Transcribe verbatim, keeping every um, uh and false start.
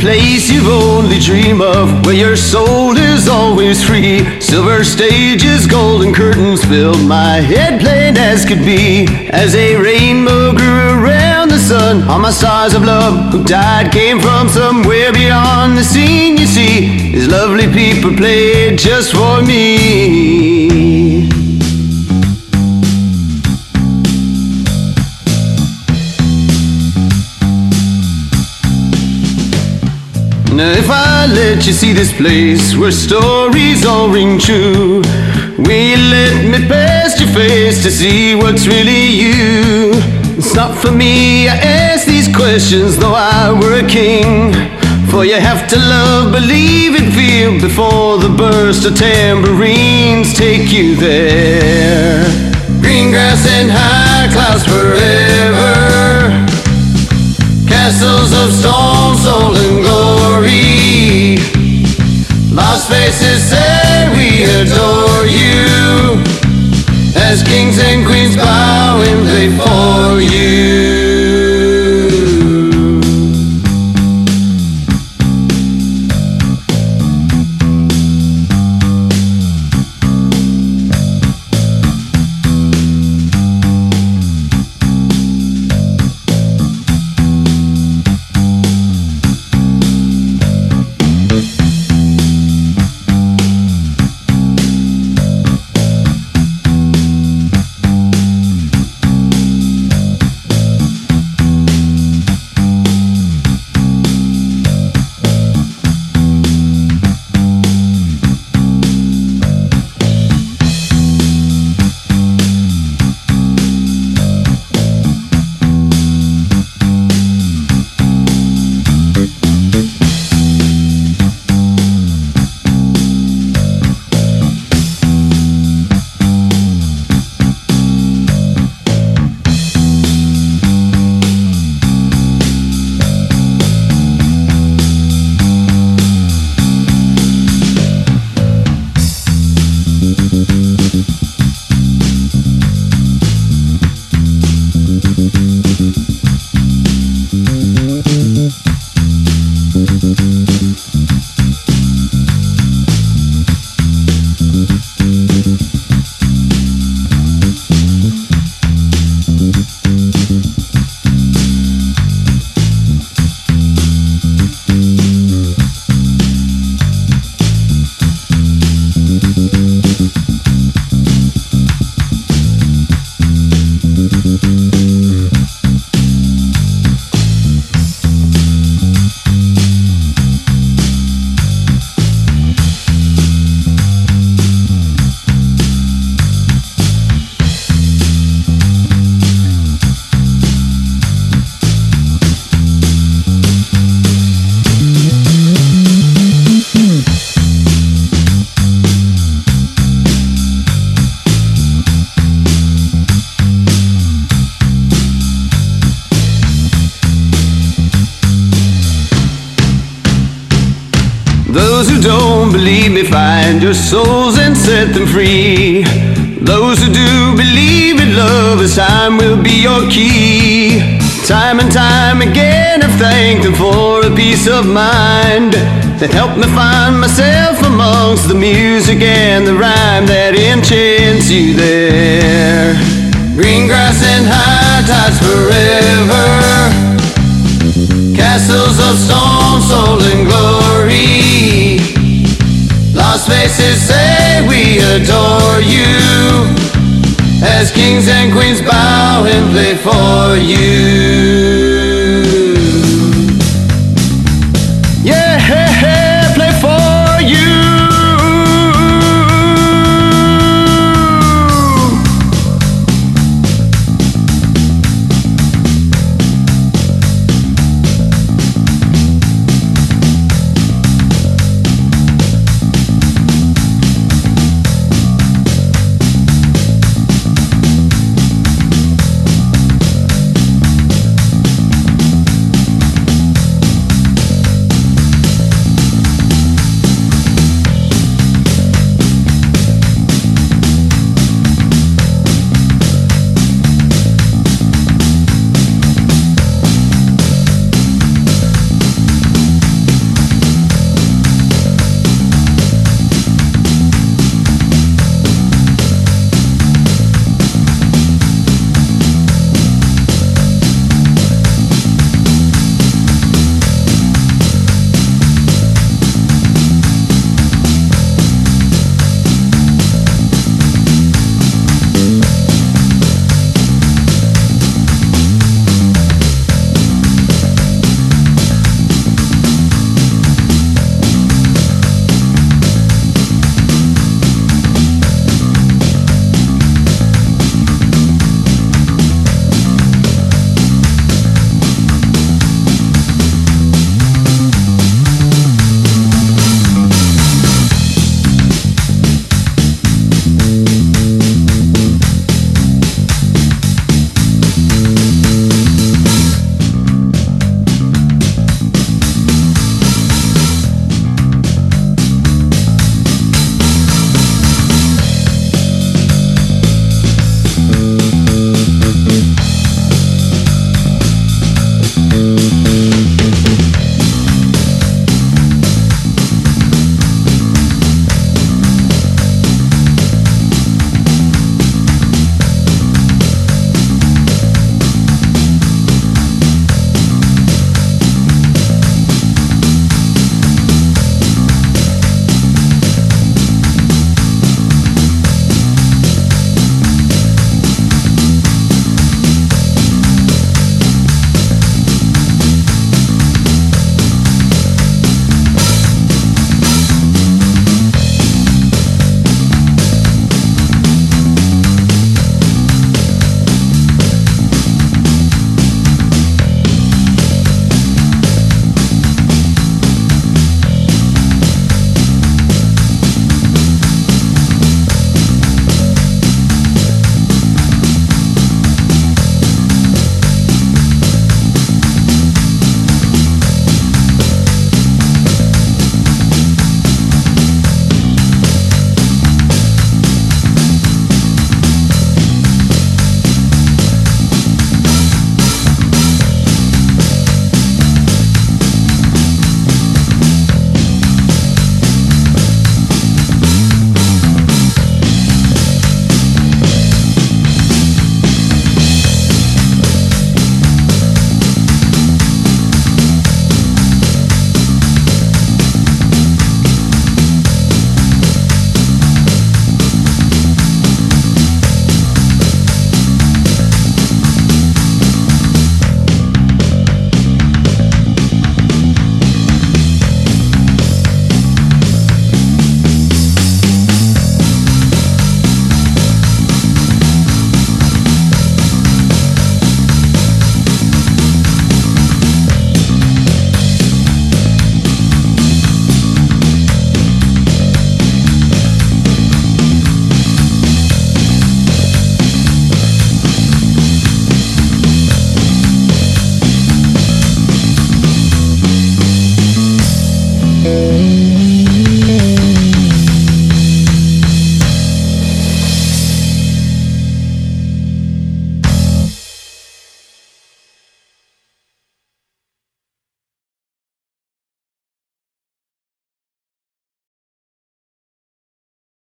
place you've only dreamed of, where your soul is always free. Silver stages, golden curtains filled my head plain as could be. As a rainbow grew around the sun, all my stars of love who died came from somewhere beyond the scene. You see, these lovely people played just for me. Now if I let you see this place where stories all ring true, will you let me past your face to see what's really you? It's not for me, I ask these questions though I were a king. For you have to love, believe and feel before the burst of tambourines take you there. Green grass and high clouds forever, castles of stone, soul and glory. Lost faces say we adore you, as kings and queens bow and play for you. Those who don't believe me, find your souls and set them free. Those who do believe in love, as time will be your key. Time and time again I've thanked them for a peace of mind that helped me find myself amongst the music and the rhyme that enchants you there. Green grass and high tides forever, castles of stone, soul and glory. Lost faces say we adore you, as kings and queens bow and play for you.